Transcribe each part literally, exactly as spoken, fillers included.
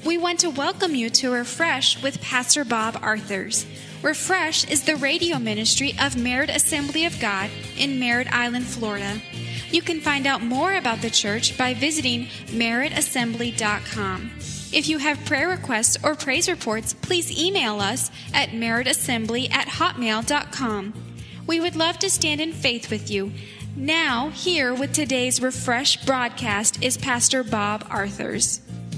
We want to welcome you to Refresh with Pastor Bob Arthurs. Refresh is the radio ministry of Merritt Assembly of God in Merritt Island, Florida. You can find out more about the church by visiting merritt assembly dot com. If you have prayer requests or praise reports, please email us at merritt assembly at hotmail dot com. We would love to stand in faith with you. Now, here with today's Refresh broadcast is Pastor Bob Arthurs.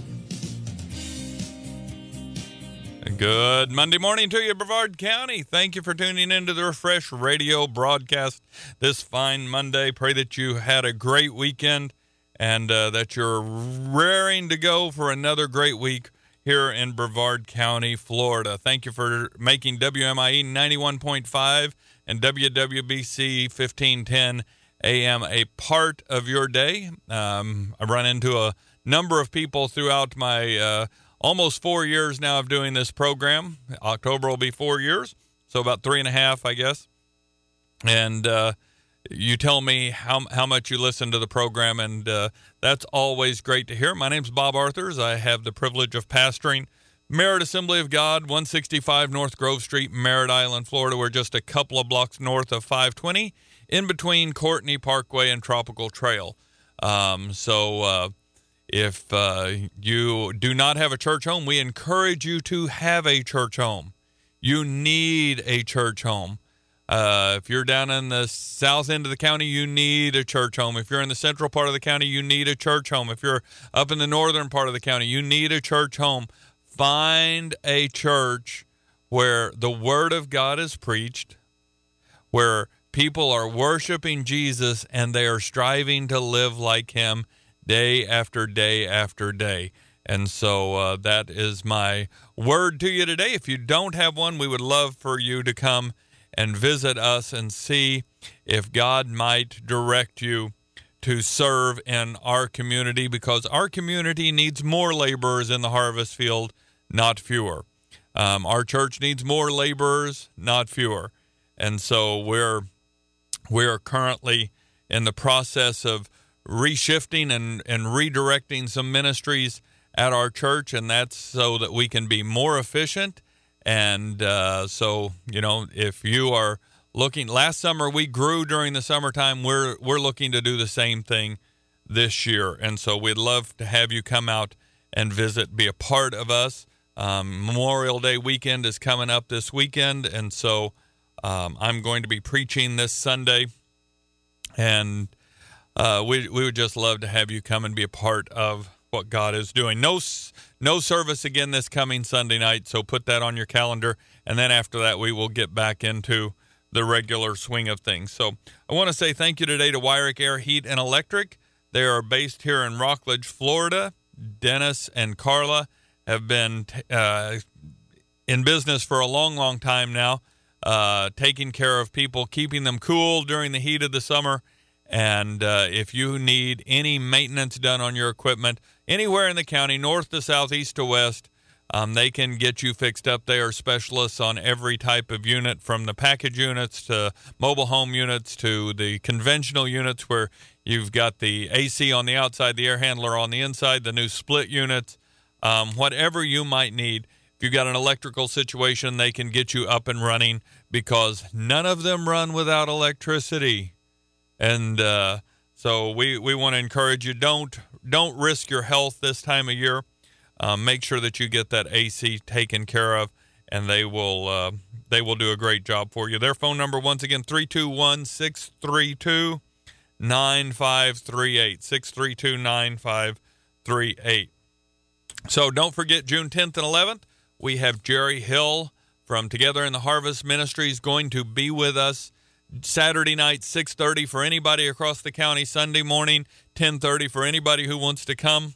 Good Monday morning to you, Brevard County. Thank you for tuning into the Refresh radio broadcast this fine Monday. Pray that you had a great weekend and uh, that you're raring to go for another great week here in Brevard County, Florida. Thank you for making W M I E ninety-one point five and W W B C fifteen ten A M a part of your day. Um, I run into a number of people throughout my uh, almost four years now of doing this program. October will be four years, so about three and a half, I guess. And uh, you tell me how how much you listen to the program, and uh, that's always great to hear. My name's Bob Arthurs. I have the privilege of pastoring Merritt Assembly of God, one sixty-five North Grove Street, Merritt Island, Florida. We're just a couple of blocks north of five twenty, in between Courtney Parkway and Tropical Trail. Um, so uh, if uh, you do not have a church home, we encourage you to have a church home. You need a church home. Uh, if you're down in the south end of the county, you need a church home. If you're in the central part of the county, you need a church home. If you're up in the northern part of the county, you need a church home. Find a church where the Word of God is preached, where people are worshiping Jesus and they are striving to live like Him day after day after day. And so uh, that is my word to you today. If you don't have one, we would love for you to come and visit us and see if God might direct you to serve in our community, because our community needs more laborers in the harvest field, not fewer. Um, our church needs more laborers, not fewer. And so we're we're currently in the process of reshifting and, and redirecting some ministries at our church, and that's so that we can be more efficient. And uh, so, you know, if you are looking, last summer we grew during the summertime, we're we're looking to do the same thing this year. And so we'd love to have you come out and visit, be a part of us. Um, Memorial Day weekend is coming up this weekend, and so um, I'm going to be preaching this Sunday, and uh, we we would just love to have you come and be a part of what God is doing. No no service again this coming Sunday night, so put that on your calendar, and then after that we will get back into the regular swing of things. So I want to say thank you today to Wyrick Air Heat and Electric. They are based here in Rockledge, Florida. Dennis and Carla have been uh, in business for a long, long time now, uh, taking care of people, keeping them cool during the heat of the summer. And uh, if you need any maintenance done on your equipment anywhere in the county, north to south, east to west, um, they can get you fixed up. They are specialists on every type of unit, from the package units to mobile home units to the conventional units where you've got the A C on the outside, the air handler on the inside, the new split units. Um, whatever you might need, if you've got an electrical situation, they can get you up and running, because none of them run without electricity. And uh, so we, we want to encourage you, don't don't risk your health this time of year. Um, make sure that you get that A C taken care of, and they will uh, they will do a great job for you. Their phone number, once again, three two one, six three two, nine five three eight, six three two, nine five three eight. So don't forget, June tenth and eleventh, we have Jerry Hill from Together in the Harvest Ministries going to be with us. Saturday night, six thirty for anybody across the county. Sunday morning, ten thirty for anybody who wants to come.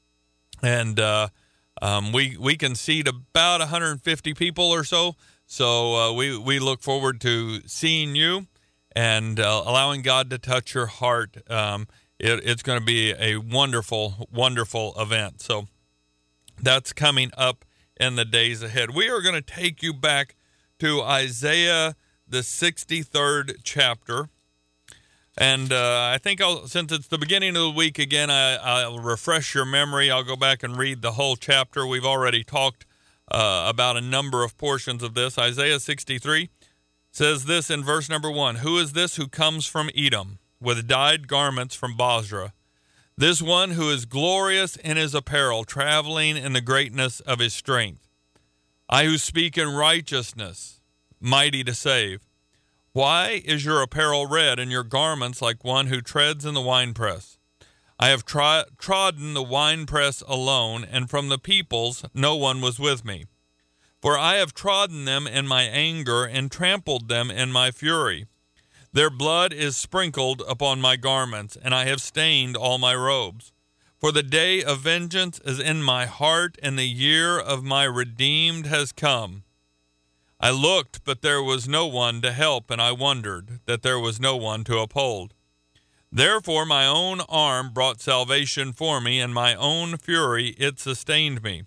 And uh, um, we we can seat about one hundred fifty people or so. So uh, we, we look forward to seeing you and uh, allowing God to touch your heart. Um, it, it's going to be a wonderful, wonderful event. So that's coming up in the days ahead. We are going to take you back to Isaiah, the sixty-third chapter. And uh, I think I'll, since it's the beginning of the week again, I, I'll refresh your memory. I'll go back and read the whole chapter. We've already talked uh, about a number of portions of this. Isaiah sixty-three says this in verse number one, "Who is this who comes from Edom with dyed garments from Bozrah? This one who is glorious in his apparel, traveling in the greatness of his strength. I who speak in righteousness, mighty to save. Why is your apparel red and your garments like one who treads in the winepress? I have tro- trodden the winepress alone, and from the peoples no one was with me. For I have trodden them in my anger and trampled them in my fury. Their blood is sprinkled upon my garments, and I have stained all my robes. For the day of vengeance is in my heart, and the year of my redeemed has come. I looked, but there was no one to help, and I wondered that there was no one to uphold. Therefore my own arm brought salvation for me, and my own fury it sustained me.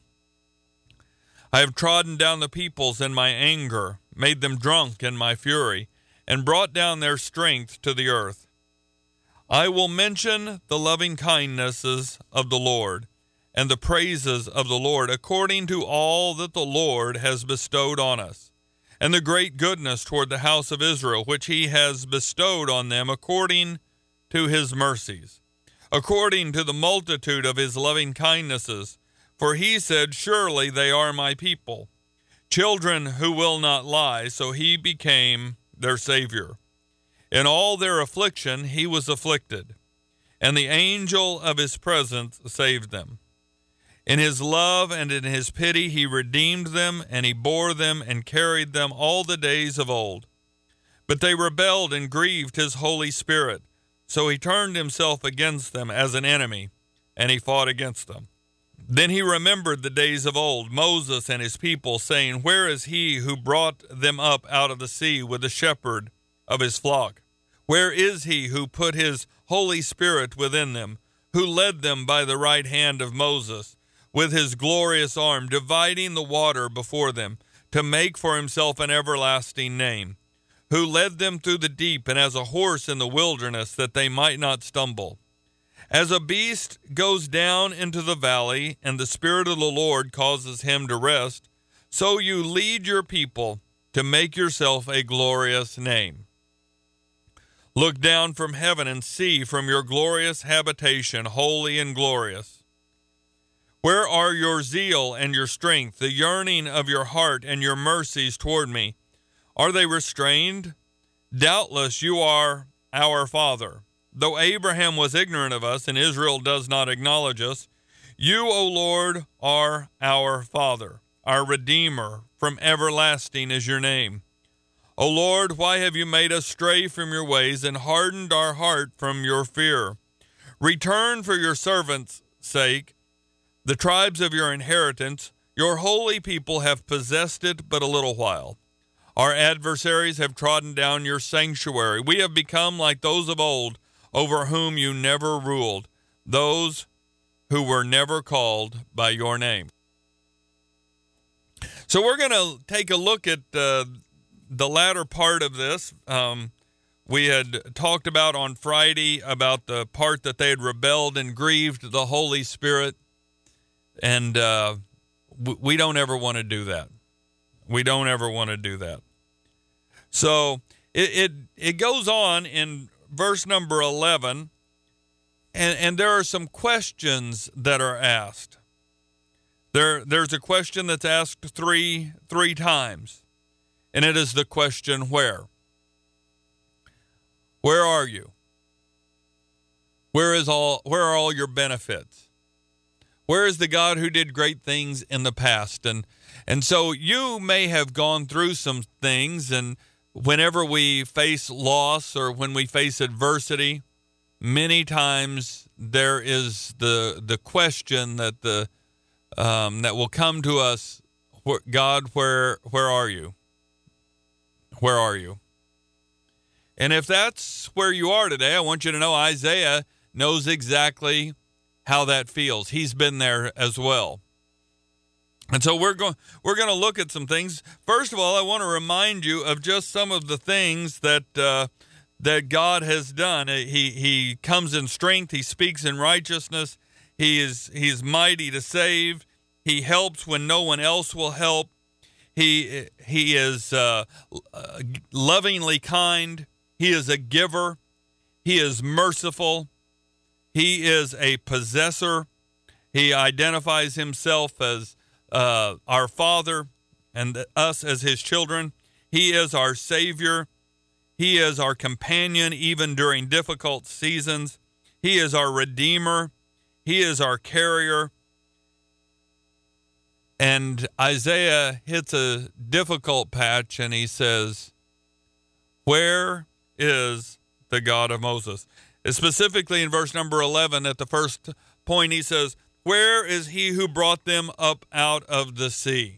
I have trodden down the peoples in my anger, made them drunk in my fury, and brought down their strength to the earth. I will mention the loving kindnesses of the Lord, and the praises of the Lord, according to all that the Lord has bestowed on us, and the great goodness toward the house of Israel, which he has bestowed on them according to his mercies, according to the multitude of his loving kindnesses. For he said, surely they are my people, children who will not lie, so he became their Savior. In all their affliction he was afflicted, and the angel of his presence saved them. In his love and in his pity he redeemed them, and he bore them and carried them all the days of old. But they rebelled and grieved his Holy Spirit, so he turned himself against them as an enemy, and he fought against them. Then he remembered the days of old, Moses and his people, saying, where is he who brought them up out of the sea with the shepherd of his flock? Where is he who put his Holy Spirit within them, who led them by the right hand of Moses, with his glorious arm, dividing the water before them, to make for himself an everlasting name, who led them through the deep and as a horse in the wilderness, that they might not stumble? As a beast goes down into the valley, and the Spirit of the Lord causes him to rest, so you lead your people to make yourself a glorious name. Look down from heaven and see from your glorious habitation, holy and glorious. Where are your zeal and your strength, the yearning of your heart and your mercies toward me? Are they restrained? Doubtless you are our Father. Though Abraham was ignorant of us and Israel does not acknowledge us, you, O Lord, are our Father, our Redeemer. From everlasting is your name. O Lord, why have you made us stray from your ways and hardened our heart from your fear? Return for your servants' sake the tribes of your inheritance. Your holy people have possessed it but a little while. Our adversaries have trodden down your sanctuary. We have become like those of old, over whom you never ruled, those who were never called by your name. So we're going to take a look at uh, the latter part of this. Um, we had talked about on Friday about the part that they had rebelled and grieved the Holy Spirit. And uh, we don't ever want to do that. We don't ever want to do that. So it, it it goes on in verse number eleven, and, and there are some questions that are asked. There there's a question that's asked three three times, and it is the question, where? Where are you? Where is all where are all your benefits? Where is the God who did great things in the past? And and so you may have gone through some things, and whenever we face loss or when we face adversity, many times there is the the question that the um, that will come to us: God, where where are you? Where are you? And if that's where you are today, I want you to know Isaiah knows exactly how that feels. He's been there as well. And so we're going we're going to look at some things. First of all, I want to remind you of just some of the things that uh, that God has done. He he comes in strength. He speaks in righteousness. He is he is mighty to save. He helps when no one else will help. He he is uh, lovingly kind. He is a giver. He is merciful. He is a possessor. He identifies himself as uh, our Father and us as his children. He is our Savior. He is our companion even during difficult seasons. He is our Redeemer. He is our carrier. And Isaiah hits a difficult patch and he says, where is the God of Moses? And specifically in verse number eleven, at the first point, he says, where is he who brought them up out of the sea?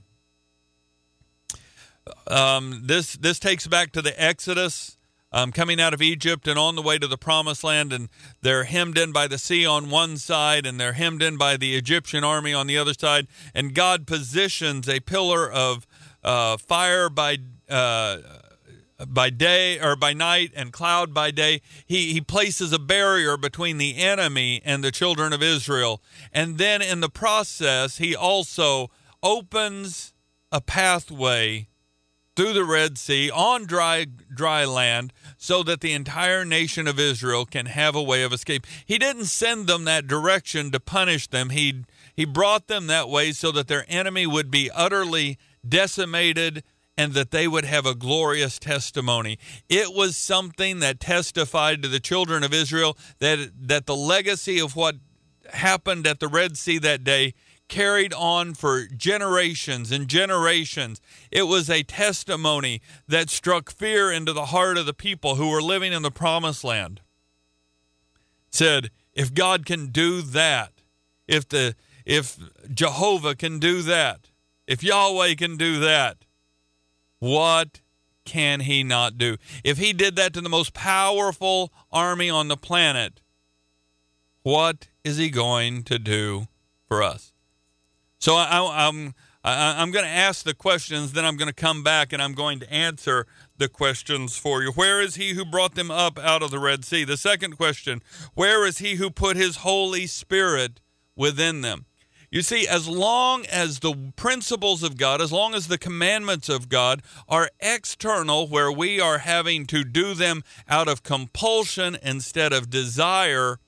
Um, this this takes back to the Exodus, um, coming out of Egypt and on the way to the Promised Land, and they're hemmed in by the sea on one side, and they're hemmed in by the Egyptian army on the other side, and God positions a pillar of uh, fire by uh, by day or by night and cloud by day. He he places a barrier between the enemy and the children of Israel, and then in the process, he also opens a pathway through the Red Sea on dry dry land so that the entire nation of Israel can have a way of escape. He didn't send them that direction to punish them. He he brought them that way so that their enemy would be utterly decimated and that they would have a glorious testimony. It was something that testified to the children of Israel that that the legacy of what happened at the Red Sea that day carried on for generations and generations. It was a testimony that struck fear into the heart of the people who were living in the Promised Land. Said, if God can do that, if the if Jehovah can do that, if Yahweh can do that, what can he not do? If he did that to the most powerful army on the planet, what is he going to do for us? So I, I'm I, I'm going to ask the questions, then I'm going to come back and I'm going to answer the questions for you. Where is he who brought them up out of the Red Sea? The second question, where is he who put his Holy Spirit within them? You see, as long as the principles of God, as long as the commandments of God are external, where we are having to do them out of compulsion instead of desire,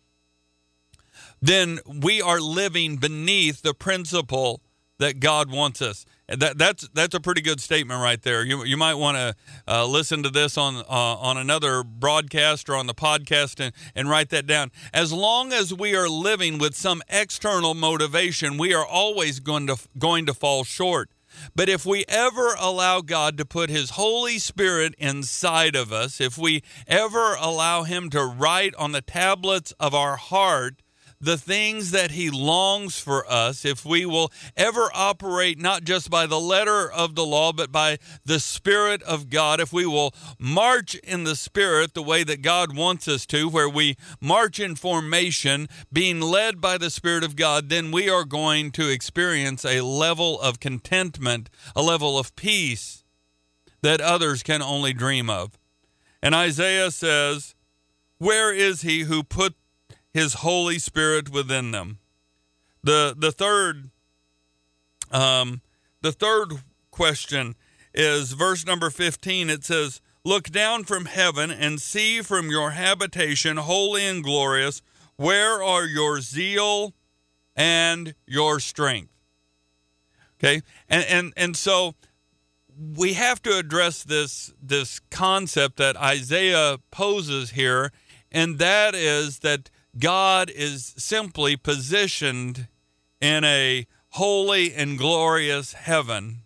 then we are living beneath the principle that God wants us. And that, that's that's a pretty good statement right there. You you might want to uh, listen to this on uh, on another broadcast or on the podcast and, and write that down. As long as we are living with some external motivation, we are always going to going to fall short. But if we ever allow God to put his Holy Spirit inside of us, if we ever allow him to write on the tablets of our heart the things that he longs for us, if we will ever operate not just by the letter of the law, but by the Spirit of God, if we will march in the Spirit the way that God wants us to, where we march in formation, being led by the Spirit of God, then we are going to experience a level of contentment, a level of peace that others can only dream of. And Isaiah says, where is he who put his Holy Spirit within them? The the third um, the third question is verse number fifteen. It says, look down from heaven and see from your habitation, holy and glorious, where are your zeal and your strength? Okay, and and and so we have to address this this concept that Isaiah poses here, and that is that God is simply positioned in a holy and glorious heaven.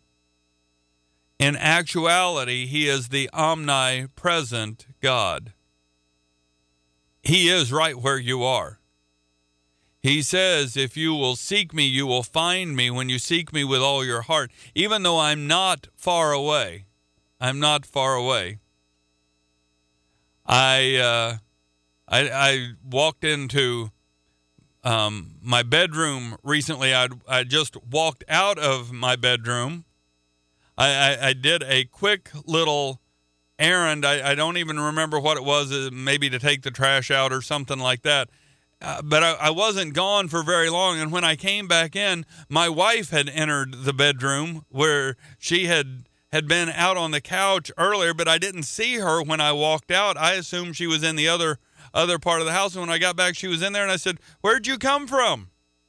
In actuality, he is the omnipresent God. He is right where you are. He says, if you will seek me, you will find me when you seek me with all your heart. Even though I'm not far away, I'm not far away. I... Uh, I, I walked into um, my bedroom recently. I I just walked out of my bedroom. I, I, I did a quick little errand. I, I don't even remember what it was, uh, maybe to take the trash out or something like that. Uh, but I, I wasn't gone for very long. And when I came back in, my wife had entered the bedroom where she had had been out on the couch earlier, but I didn't see her when I walked out. I assumed she was in the other other part of the house. And when I got back, she was in there, and I said, "Where'd you come from?"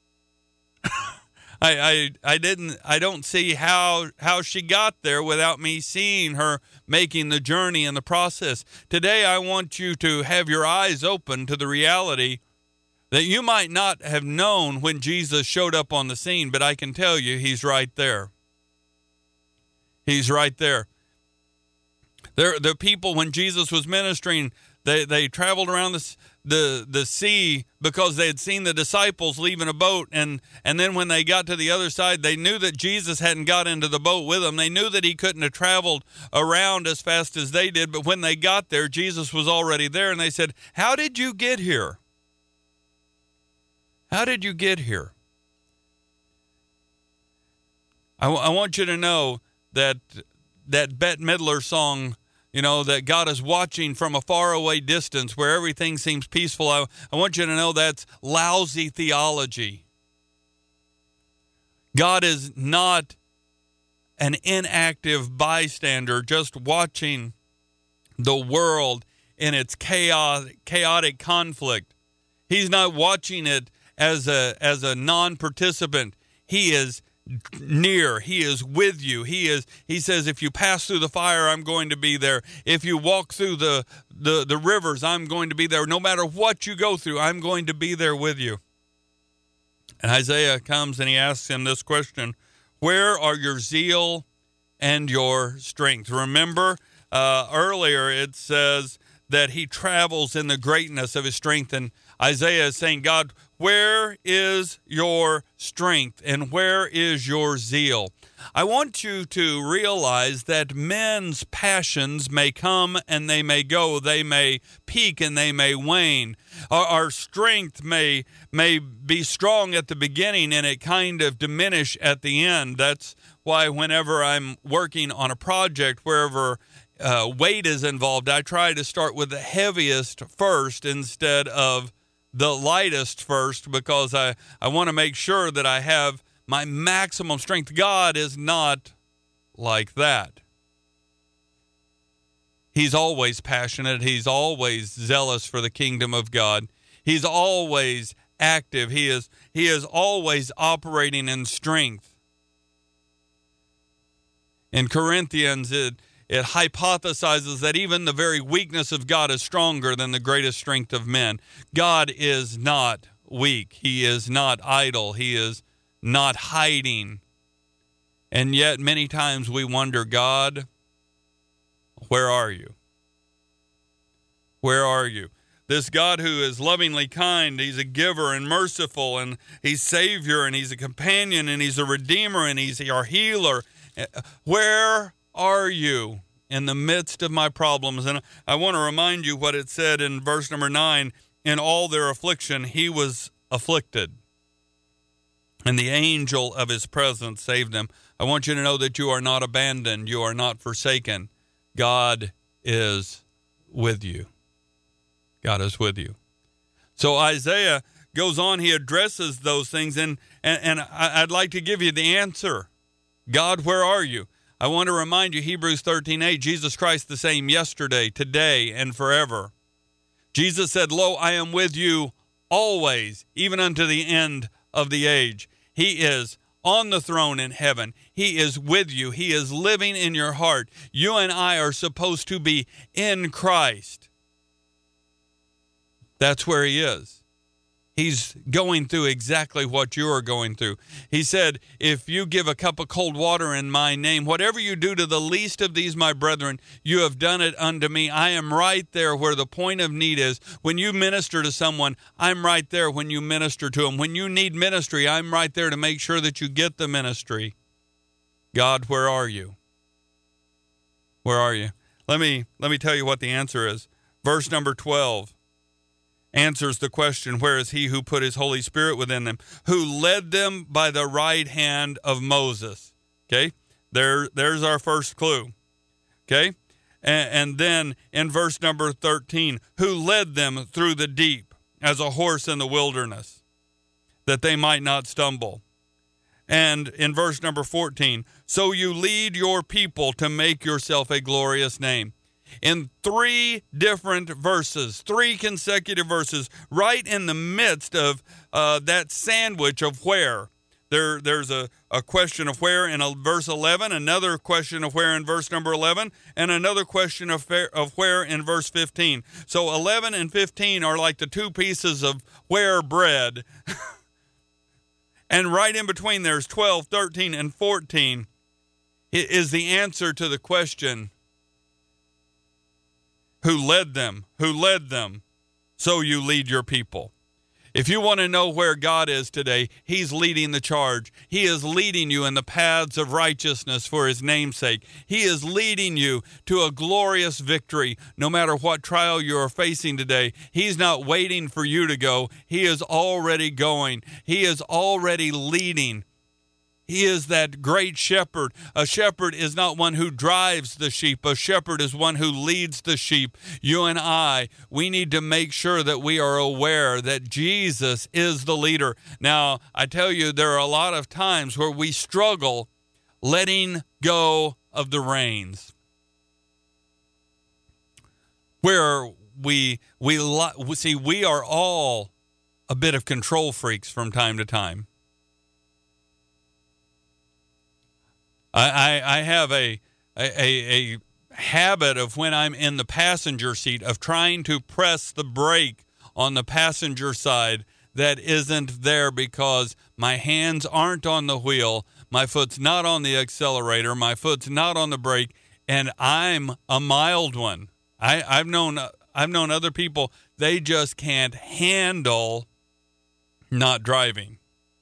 I, I I didn't I don't see how how she got there without me seeing her making the journey in the process. Today I want you to have your eyes open to the reality that you might not have known when Jesus showed up on the scene, but I can tell you he's right there. He's right there. There the people, when Jesus was ministering, they they traveled around the the the sea because they had seen the disciples leaving a boat, and and then when they got to the other side, they knew that Jesus hadn't got into the boat with them. They knew that he couldn't have traveled around as fast as they did, but when they got there, Jesus was already there, and they said, "How did you get here? How did you get here?" I, w- I want you to know that that Bette Midler song, you know, that God is watching from a faraway distance where everything seems peaceful. I, I want you to know that's lousy theology. God is not an inactive bystander just watching the world in its chaotic, chaotic conflict. He's not watching it as a as a non-participant. He is near. He is with you. He is. He says, if you pass through the fire, I'm going to be there. If you walk through the, the, the rivers, I'm going to be there. No matter what you go through, I'm going to be there with you. And Isaiah comes and he asks him this question: where are your zeal and your strength? Remember, uh, earlier it says that he travels in the greatness of his strength. And Isaiah is saying, God, where is your strength and where is your zeal? I want you to realize that men's passions may come and they may go. They may peak and they may wane. Our, our strength may may be strong at the beginning and it kind of diminish at the end. That's why whenever I'm working on a project, wherever uh, weight is involved, I try to start with the heaviest first instead of the lightest first, because I, I want to make sure that I have my maximum strength. God is not like that. He's always passionate. He's always zealous for the kingdom of God. He's always active. He is, he is always operating in strength. In Corinthians, it, it hypothesizes that even the very weakness of God is stronger than the greatest strength of men. God is not weak. He is not idle. He is not hiding. And yet many times we wonder, God, where are you? Where are you? This God who is lovingly kind, he's a giver and merciful, and he's Savior, and he's a companion, and he's a Redeemer, and he's our healer. Where are you in the midst of my problems? And I want to remind you what it said in verse number nine. In all their affliction, he was afflicted, and the angel of his presence saved them. I want you to know that you are not abandoned. You are not forsaken. God is with you. God is with you. So Isaiah goes on. He addresses those things, and, and, and I'd like to give you the answer. God, where are you? I want to remind you, Hebrews thirteen eight, Jesus Christ the same yesterday, today, and forever. Jesus said, lo, I am with you always, even unto the end of the age. He is on the throne in heaven. He is with you. He is living in your heart. You and I are supposed to be in Christ. That's where he is. He's going through exactly what you are going through. He said, if you give a cup of cold water in my name, whatever you do to the least of these, my brethren, you have done it unto me. I am right there where the point of need is. When you minister to someone, I'm right there when you minister to them. When you need ministry, I'm right there to make sure that you get the ministry. God, where are you? Where are you? Let me, let me tell you what the answer is. Verse number twelve. Answers the question, where is he who put his Holy Spirit within them, who led them by the right hand of Moses? Okay, there, there's our first clue. Okay, And, and then in verse number thirteen, who led them through the deep as a horse in the wilderness, that they might not stumble. And in verse number fourteen, so you lead your people to make yourself a glorious name. In three different verses, three consecutive verses, right in the midst of uh, that sandwich of where. There, there's a, a question of where in a verse eleven, another question of where in verse number eleven, and another question of, fair, of where in verse fifteen. So eleven and fifteen are like the two pieces of where bread. And right in between there's twelve, thirteen, and fourteen is the answer to the question, who led them? Who led them? So you lead your people. If you want to know where God is today, he's leading the charge. He is leading you in the paths of righteousness for his name's sake. He is leading you to a glorious victory no matter what trial you are facing today. He's not waiting for you to go. He is already going. He is already leading. He is that great shepherd. A shepherd is not one who drives the sheep. A shepherd is one who leads the sheep. You and I, we need to make sure that we are aware that Jesus is the leader. Now, I tell you, there are a lot of times where we struggle letting go of the reins. Where we, we see, we are all a bit of control freaks from time to time. I, I have a, a, a habit of when I'm in the passenger seat of trying to press the brake on the passenger side that isn't there because my hands aren't on the wheel, my foot's not on the accelerator, my foot's not on the brake, and I'm a mild one. I, I've known I've known other people, they just can't handle not driving.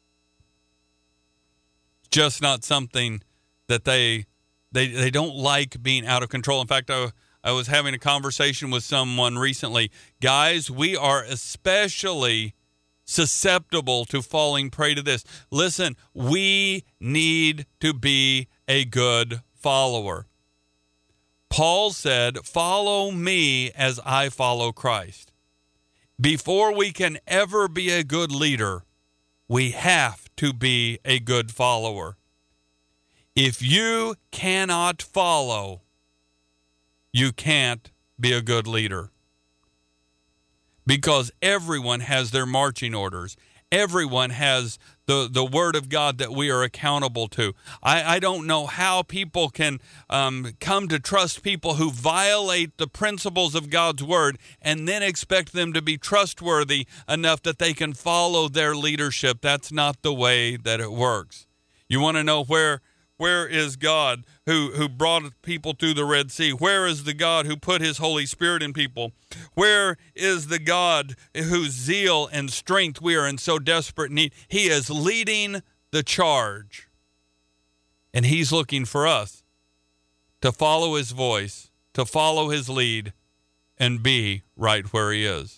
Just not something that they they they don't like being out of control. In fact, I, I was having a conversation with someone recently. Guys, we are especially susceptible to falling prey to this. Listen, we need to be a good follower. Paul said, follow me as I follow Christ. Before we can ever be a good leader, we have to be a good follower. If you cannot follow, you can't be a good leader. Because everyone has their marching orders. Everyone has the, the word of God that we are accountable to. I, I don't know how people can um, come to trust people who violate the principles of God's word and then expect them to be trustworthy enough that they can follow their leadership. That's not the way that it works. You want to know where... Where is God who, who brought people through the Red Sea? Where is the God who put his Holy Spirit in people? Where is the God whose zeal and strength we are in so desperate need? He is leading the charge. And he's looking for us to follow his voice, to follow his lead, and be right where he is.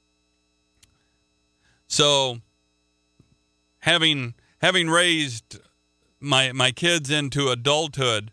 So, having having raised my my kids into adulthood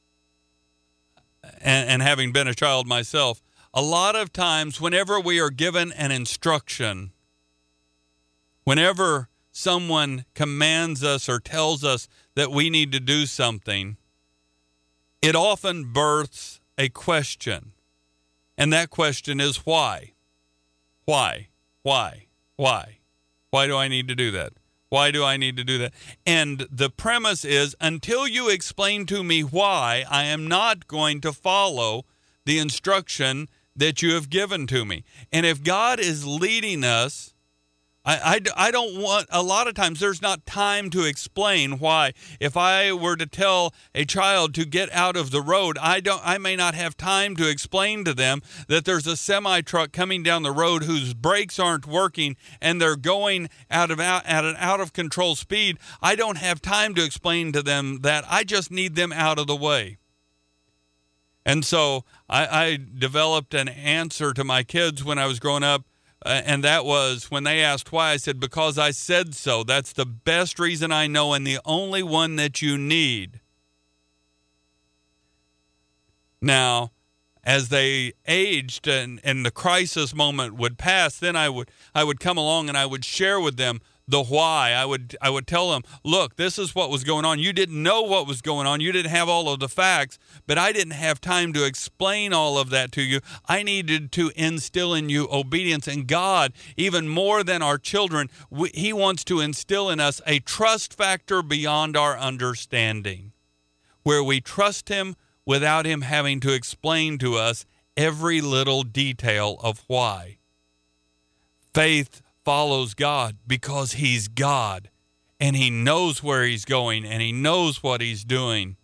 and, and having been a child myself, a lot of times whenever we are given an instruction, whenever someone commands us or tells us that we need to do something, it often births a question. And that question is why? Why? Why? Why? Why do I need to do that? Why do I need to do that? And the premise is, until you explain to me why, I am not going to follow the instruction that you have given to me. And if God is leading us, I, I, I don't want, a lot of times there's not time to explain why. If I were to tell a child to get out of the road, I don't, I may not have time to explain to them that there's a semi-truck coming down the road whose brakes aren't working and they're going out of out, at an out of control speed. I don't have time to explain to them that. I just need them out of the way. And so I, I developed an answer to my kids when I was growing up. Uh, and that was when they asked why, I said, because I said so. That's the best reason I know and the only one that you need. Now, as they aged and, and the crisis moment would pass, then I would I would come along and I would share with them the why. I would I would tell them, look, this is what was going on. You didn't know what was going on. You didn't have all of the facts, but I didn't have time to explain all of that to you. I needed to instill in you obedience. And God, even more than our children, we, he wants to instill in us a trust factor beyond our understanding, where we trust him without him having to explain to us every little detail of why. Faith follows God because he's God, and he knows where he's going, and he knows what he's doing.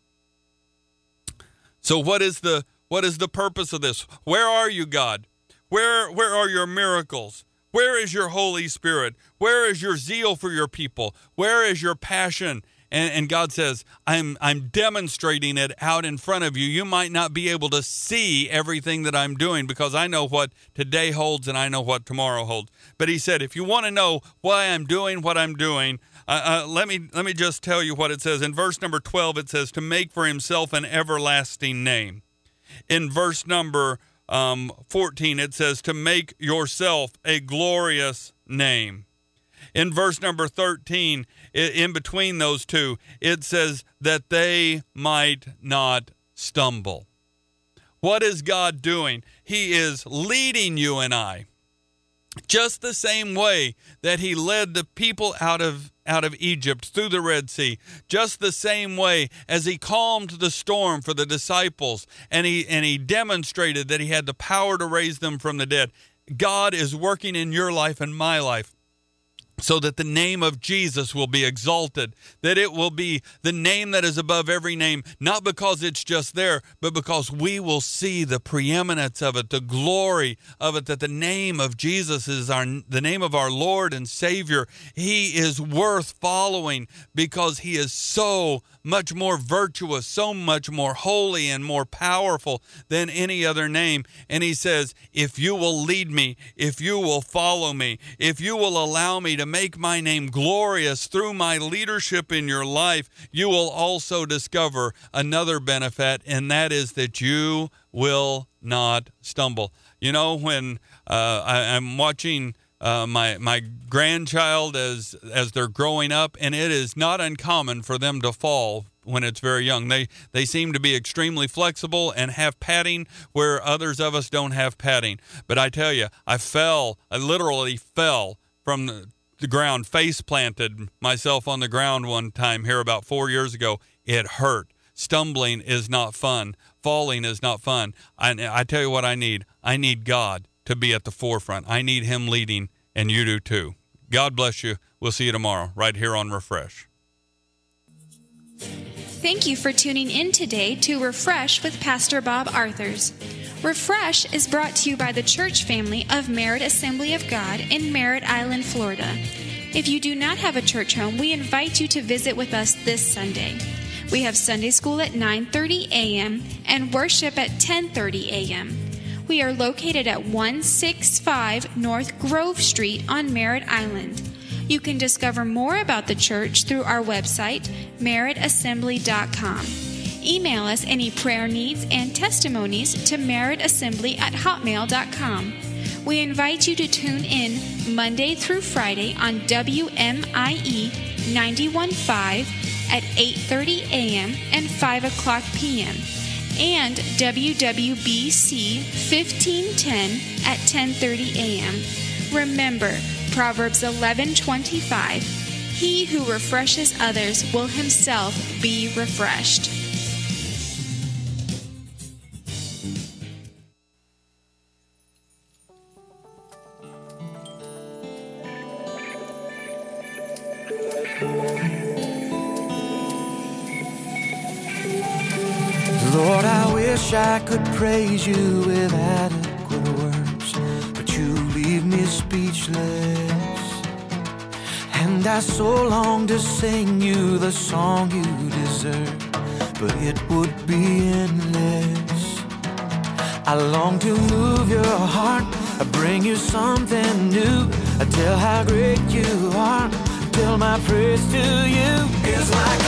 So what is the what is the purpose of this? Where are you, God? Where where are your miracles? Where is your Holy Spirit? Where is your zeal for your people? Where is your passion? And, and God says, I'm I'm demonstrating it out in front of you. You might not be able to see everything that I'm doing because I know what today holds and I know what tomorrow holds. But he said, if you want to know why I'm doing what I'm doing, uh, uh, let me let me just tell you what it says. In verse number twelve, it says, to make for himself an everlasting name. In verse number um, fourteen, it says, to make yourself a glorious name. In verse number thirteen, in between those two, it says that they might not stumble. What is God doing? He is leading you and I, just the same way that he led the people out of out of Egypt through the Red Sea, just the same way as he calmed the storm for the disciples, and he and he demonstrated that he had the power to raise them from the dead. God is working in your life and my life, so that the name of Jesus will be exalted, that it will be the name that is above every name, not because it's just there, but because we will see the preeminence of it, the glory of it, that the name of Jesus is our the name of our Lord and Savior. He is worth following because he is so much more virtuous, so much more holy and more powerful than any other name. And he says, if you will lead me, if you will follow me, if you will allow me to make my name glorious through my leadership in your life, you will also discover another benefit, and that is that you will not stumble. You know, when uh, I, I'm watching Uh, my my grandchild as as they're growing up, and it is not uncommon for them to fall when it's very young. They they seem to be extremely flexible and have padding where others of us don't have padding. But I tell you, I fell, I literally fell from the, the ground, face planted myself on the ground one time here about four years ago. It hurt. Stumbling is not fun. Falling is not fun. I, I tell you what I need. I need God to be at the forefront. I need him leading, and you do too. God bless you. We'll see you tomorrow right here on Refresh. Thank you for tuning in today to Refresh with Pastor Bob Arthurs. Refresh is brought to you by the church family of Merritt Assembly of God in Merritt Island, Florida. If you do not have a church home, we invite you to visit with us this Sunday. We have Sunday school at nine thirty a.m. and worship at ten thirty a.m. We are located at one sixty-five North Grove Street on Merritt Island. You can discover more about the church through our website, merritt assembly dot com. Email us any prayer needs and testimonies to merrittassembly at hotmail dot com. We invite you to tune in Monday through Friday on W M I E ninety-one point five at eight thirty a.m. and five o'clock p.m. and W W B C fifteen ten at ten thirty a.m. Remember, Proverbs eleven twenty-five, he who refreshes others will himself be refreshed. Lord, I wish I could praise you with adequate words, but you leave me speechless. And I so long to sing you the song you deserve, but it would be endless. I long to move your heart, I bring you something new, I tell how great you are, tell my praise to you. It's like